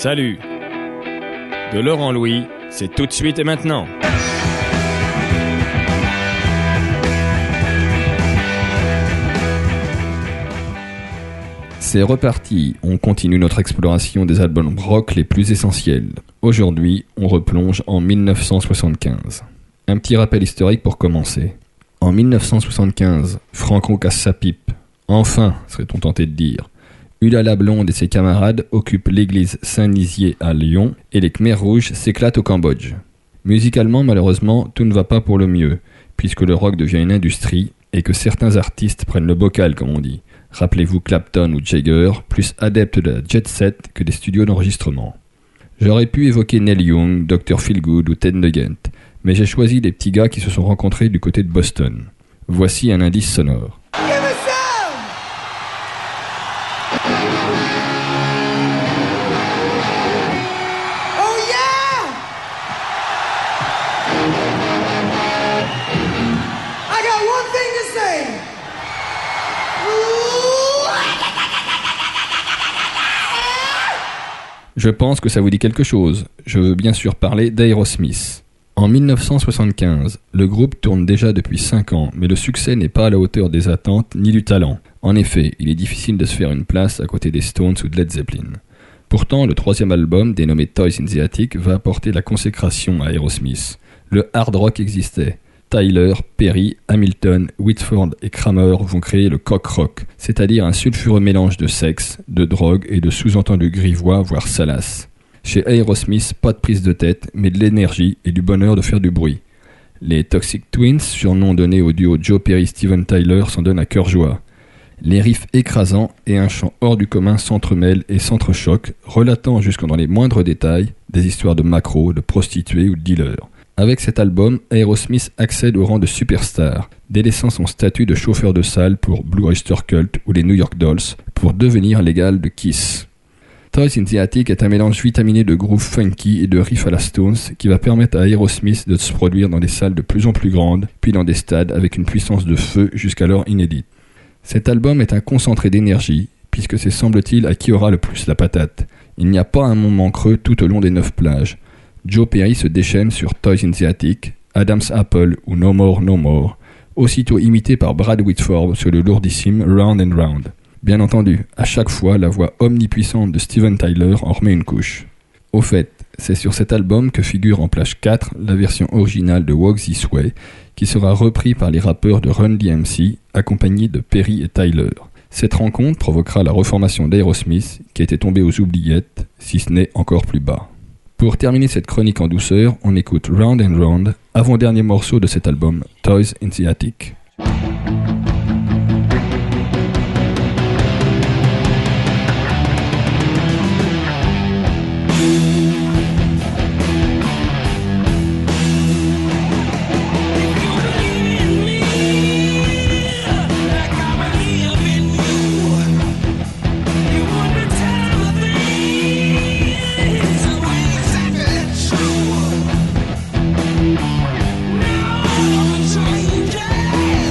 Salut. De Laurent Louis, c'est tout de suite et maintenant. C'est reparti, on continue notre exploration des albums rock les plus essentiels. Aujourd'hui, on replonge en 1975. Un petit rappel historique pour commencer. En 1975, Franco casse sa pipe. Enfin, serait-on tenté de dire. Ulala Blonde et ses camarades occupent l'église Saint-Nizier à Lyon et les Khmers rouges s'éclatent au Cambodge. Musicalement, malheureusement, tout ne va pas pour le mieux, puisque le rock devient une industrie et que certains artistes prennent le bocal, comme on dit. Rappelez-vous Clapton ou Jagger, plus adeptes de la jet set que des studios d'enregistrement. J'aurais pu évoquer Neil Young, Dr. Feelgood ou Ted Nugent, mais j'ai choisi des petits gars qui se sont rencontrés du côté de Boston. Voici un indice sonore. Je pense que ça vous dit quelque chose. Je veux bien sûr parler d'Aerosmith. En 1975, le groupe tourne déjà depuis 5 ans, mais le succès n'est pas à la hauteur des attentes ni du talent. En effet, il est difficile de se faire une place à côté des Stones ou de Led Zeppelin. Pourtant, le 3e album, dénommé Toys in the Attic, va apporter la consécration à Aerosmith. Le hard rock existait. Tyler, Perry, Hamilton, Whitford et Kramer vont créer le cock rock, c'est-à-dire un sulfureux mélange de sexe, de drogue et de sous-entendus grivois, voire salaces. Chez Aerosmith, pas de prise de tête, mais de l'énergie et du bonheur de faire du bruit. Les Toxic Twins, surnom donné au duo Joe Perry-Steven Tyler, s'en donnent à cœur joie. Les riffs écrasants et un chant hors du commun s'entremêlent et s'entrechoquent, relatant jusque dans les moindres détails des histoires de macros, de prostituées ou de dealers. Avec cet album, Aerosmith accède au rang de superstar, délaissant son statut de chauffeur de salle pour Blue Oyster Cult ou les New York Dolls pour devenir l'égal de Kiss. Toys in the Attic est un mélange vitaminé de grooves funky et de riffs à la Stones qui va permettre à Aerosmith de se produire dans des salles de plus en plus grandes, puis dans des stades avec une puissance de feu jusqu'alors inédite. Cet album est un concentré d'énergie, puisque c'est semble-t-il à qui aura le plus la patate. Il n'y a pas un moment creux tout au long des 9 plages. Joe Perry se déchaîne sur Toys in the Attic, Adam's Apple ou No More No More, aussitôt imité par Brad Whitford sur le lourdissime Round and Round. Bien entendu, à chaque fois, la voix omnipuissante de Steven Tyler en remet une couche. Au fait, c'est sur cet album que figure en plage 4 la version originale de Walk This Way, qui sera repris par les rappeurs de Run DMC, accompagnés de Perry et Tyler. Cette rencontre provoquera la reformation d'Aerosmith, qui était tombé aux oubliettes, si ce n'est encore plus bas. Pour terminer cette chronique en douceur, on écoute Round and Round, avant-dernier morceau de cet album, Toys in the Attic. Change.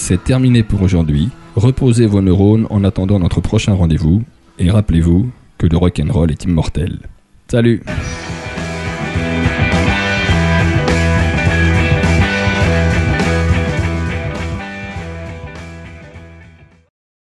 c'est terminé pour aujourd'hui. Reposez vos neurones en attendant notre prochain rendez-vous. Et rappelez-vous que le rock'n'roll est immortel. Salut!